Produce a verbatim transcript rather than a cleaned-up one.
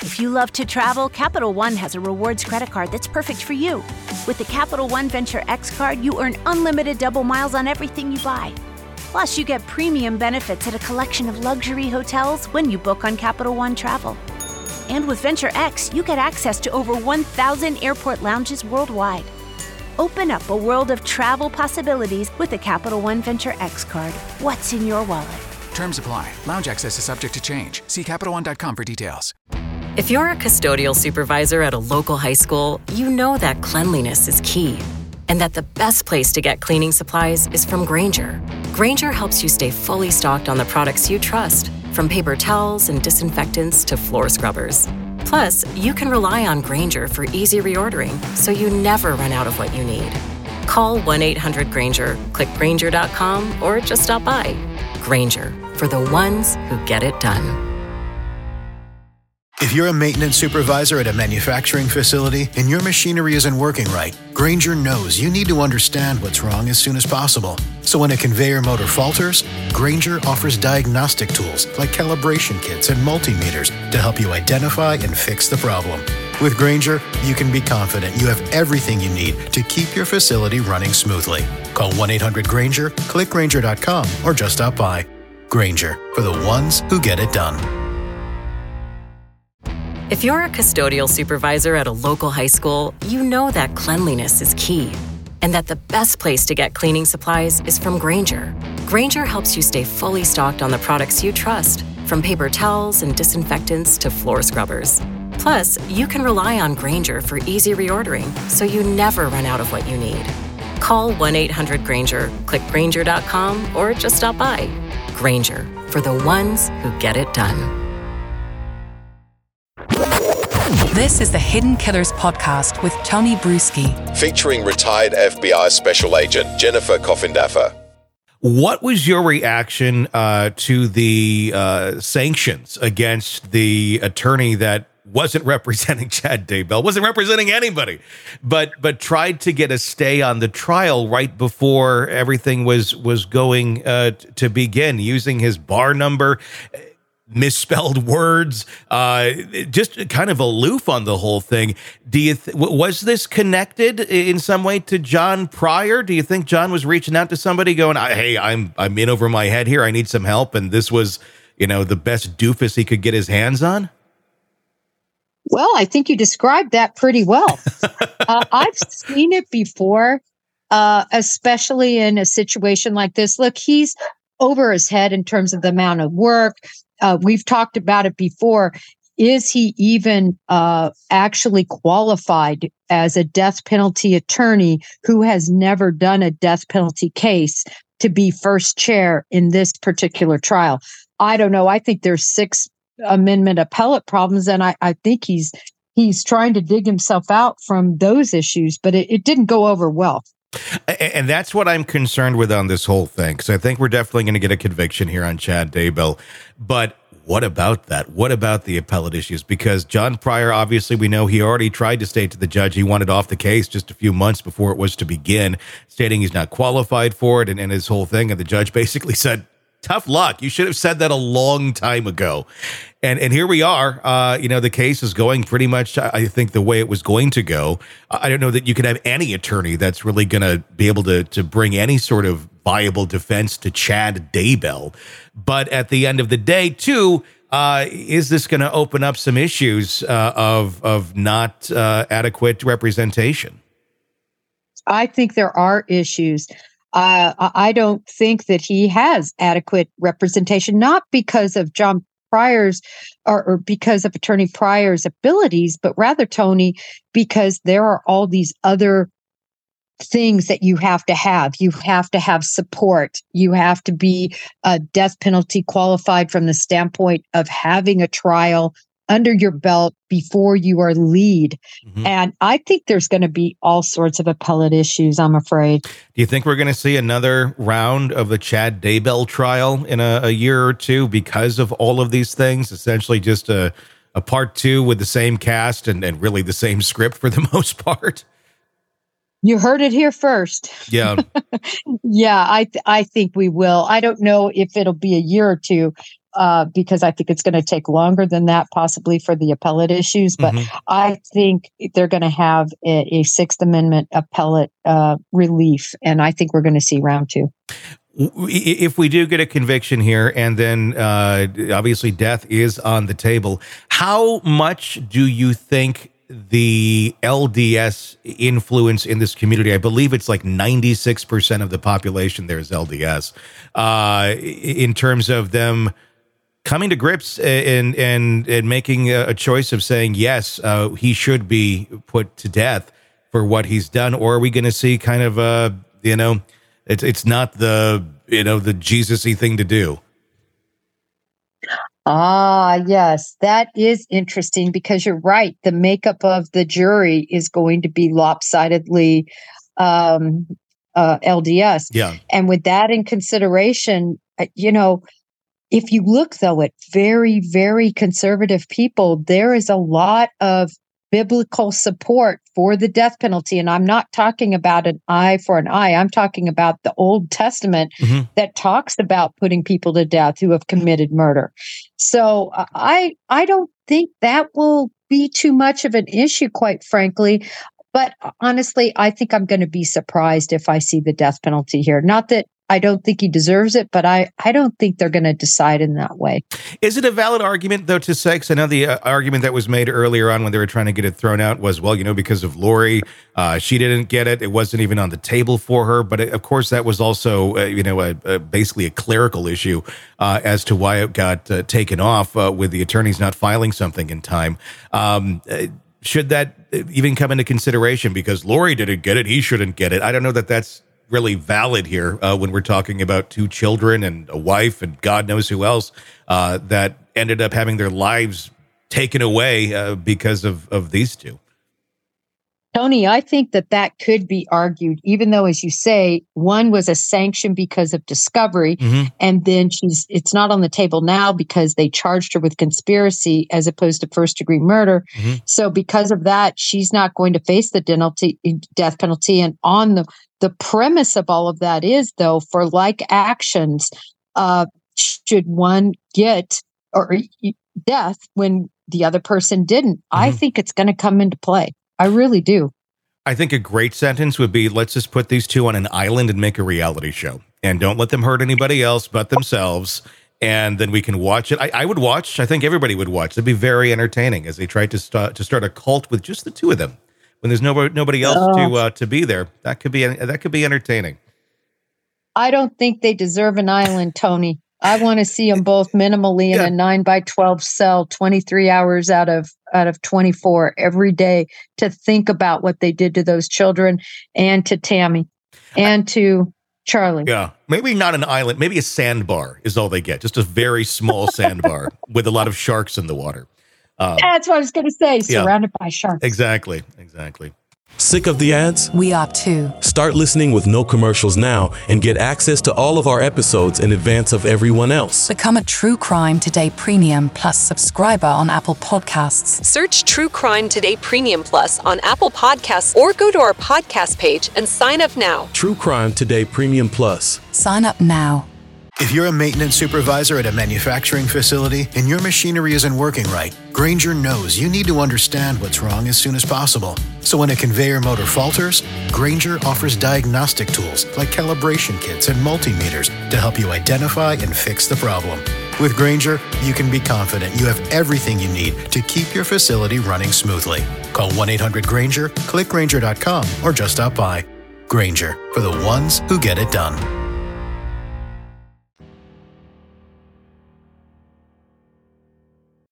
If you love to travel, Capital One has a rewards credit card that's perfect for you. With the Capital One Venture X card, you earn unlimited double miles on everything you buy. Plus, you get premium benefits at a collection of luxury hotels when you book on Capital One Travel. And with Venture X, you get access to over one thousand airport lounges worldwide. Open up a world of travel possibilities with the Capital One Venture X card. What's in your wallet? Terms apply. Lounge access is subject to change. See Capital One dot com for details. If you're a custodial supervisor at a local high school, you know that cleanliness is key, and that the best place to get cleaning supplies is from Grainger. Grainger helps you stay fully stocked on the products you trust, from paper towels and disinfectants to floor scrubbers. Plus, you can rely on Grainger for easy reordering, so you never run out of what you need. Call one eight hundred Grainger, click Grainger dot com, or just stop by. Grainger, for the ones who get it done. If you're a maintenance supervisor at a manufacturing facility and your machinery isn't working right, Grainger knows you need to understand what's wrong as soon as possible. So when a conveyor motor falters, Grainger offers diagnostic tools like calibration kits and multimeters to help you identify and fix the problem. With Grainger, you can be confident you have everything you need to keep your facility running smoothly. Call one eight hundred Grainger, click Grainger dot com, or just stop by. Grainger, for the ones who get it done. If you're a custodial supervisor at a local high school, you know that cleanliness is key, and that the best place to get cleaning supplies is from Grainger. Grainger helps you stay fully stocked on the products you trust, from paper towels and disinfectants to floor scrubbers. Plus, you can rely on Grainger for easy reordering, so you never run out of what you need. Call one eight hundred Grainger, click Grainger dot com, or just stop by. Grainger, for the ones who get it done. This is the Hidden Killers podcast with Tony Bruschi, featuring retired F B I Special Agent Jennifer Coffindaffer. What was your reaction uh, to the uh, sanctions against the attorney that wasn't representing Chad Daybell, wasn't representing anybody, but but tried to get a stay on the trial right before everything was was going uh, to begin, using his bar number, misspelled words, uh, just kind of aloof on the whole thing. Do you th- was this connected in some way to John Pryor? Do you think John was reaching out to somebody going, "Hey, I'm I'm in over my head here. I need some help," and this was, you know, the best doofus he could get his hands on? Well, I think you described that pretty well. uh, I've seen it before, uh, especially in a situation like this. Look, he's over his head in terms of the amount of work. Uh, we've talked about it before. Is he even uh, actually qualified as a death penalty attorney who has never done a death penalty case to be first chair in this particular trial? I don't know. I think there's six amendment appellate problems, and I, I think he's he's trying to dig himself out from those issues, but it, it didn't go over well. And that's what I'm concerned with on this whole thing, because I think we're definitely going to get a conviction here on Chad Daybell. But what about that? What about the appellate issues? Because John Pryor, obviously, we know he already tried to state to the judge he wanted off the case just a few months before it was to begin, stating he's not qualified for it and, and his whole thing. And the judge basically said, tough luck. You should have said that a long time ago. And and here we are. Uh, you know, the case is going pretty much, I think, the way it was going to go. I don't know that you could have any attorney that's really going to be able to to bring any sort of viable defense to Chad Daybell. But at the end of the day, too, uh, is this going to open up some issues uh, of of not uh, adequate representation? I think there are issues. Uh, I don't think that he has adequate representation, not because of John Pryor's or, or because of Attorney Pryor's abilities, but rather, Tony, because there are all these other things that you have to have. You have to have support. You have to be uh, death penalty qualified from the standpoint of having a trial under your belt before you are lead. Mm-hmm. And I think there's going to be all sorts of appellate issues, I'm afraid. Do you think we're going to see another round of the Chad Daybell trial in a, a year or two because of all of these things? Essentially just a, a part two with the same cast and, and really the same script for the most part? You heard it here first. Yeah. yeah, I th- I think we will. I don't know if it'll be a year or two. uh, because I think it's going to take longer than that, possibly for the appellate issues. But mm-hmm. I think they're going to have a, a Sixth Amendment appellate uh, relief, and I think we're going to see round two. If we do get a conviction here, and then uh, obviously death is on the table, how much do you think the L D S influence in this community? I believe it's like ninety-six percent of the population there is L D S. Uh, in terms of them coming to grips and and and making a choice of saying yes, uh, he should be put to death for what he's done, or are we going to see kind of a, you know, it's it's not the, you know, the Jesus-y thing to do? Ah, yes, that is interesting, because you're right. The makeup of the jury is going to be lopsidedly um, uh, L D S. Yeah. And with that in consideration, you know, if you look, though, at very, very conservative people, there is a lot of biblical support for the death penalty. And I'm not talking about an eye for an eye. I'm talking about the Old Testament mm-hmm. that talks about putting people to death who have committed murder. So uh, I I don't think that will be too much of an issue, quite frankly. But honestly, I think I'm going to be surprised if I see the death penalty here. Not that I don't think he deserves it, but I, I don't think they're going to decide in that way. Is it a valid argument, though, to say, because I know the uh, argument that was made earlier on when they were trying to get it thrown out was, well, you know, because of Lori, uh, she didn't get it. It wasn't even on the table for her. But it, of course, that was also, uh, you know, a, a, basically a clerical issue uh, as to why it got uh, taken off uh, with the attorneys not filing something in time. Um, uh, should that even come into consideration? Because Lori didn't get it, he shouldn't get it. I don't know that that's really valid here uh, when we're talking about two children and a wife and God knows who else uh, that ended up having their lives taken away uh, because of, of these two. Tony, I think that that could be argued, even though, as you say, one was a sanction because of discovery, mm-hmm. and then she's it's not on the table now because they charged her with conspiracy as opposed to first degree murder. Mm-hmm. So because of that, she's not going to face the penalty, death penalty. And on the the premise of all of that is, though, for like actions, uh, should one get or death when the other person didn't? Mm-hmm. I think it's going to come into play. I really do. I think a great sentence would be, let's just put these two on an island and make a reality show. And don't let them hurt anybody else but themselves. And then we can watch it. I, I would watch. I think everybody would watch. It'd be very entertaining as they tried to start to start a cult with just the two of them. When there's nobody nobody else oh. to uh, to be there. That could be that could be entertaining. I don't think they deserve an island, Tony. I want to see them both minimally in yeah. a nine by twelve cell, twenty-three hours out of out of twenty-four every day to think about what they did to those children and to Tammy and to Charlie. Yeah, maybe not an island. Maybe a sandbar is all they get. Just a very small sandbar with a lot of sharks in the water. Um, That's what I was going to say. Surrounded yeah. by sharks. Exactly. Exactly. Sick of the ads? We are too. Start listening with no commercials now and get access to all of our episodes in advance of everyone else. Become a True Crime Today Premium Plus subscriber on Apple Podcasts. Search True Crime Today Premium Plus on Apple Podcasts or go to our podcast page and sign up now. True Crime Today Premium Plus. Sign up now. If you're a maintenance supervisor at a manufacturing facility and your machinery isn't working right, Grainger knows you need to understand what's wrong as soon as possible. So when a conveyor motor falters, Grainger offers diagnostic tools like calibration kits and multimeters to help you identify and fix the problem. With Grainger, you can be confident you have everything you need to keep your facility running smoothly. Call one eight hundred Grainger, click Grainger dot com, or just stop by. Grainger, for the ones who get it done.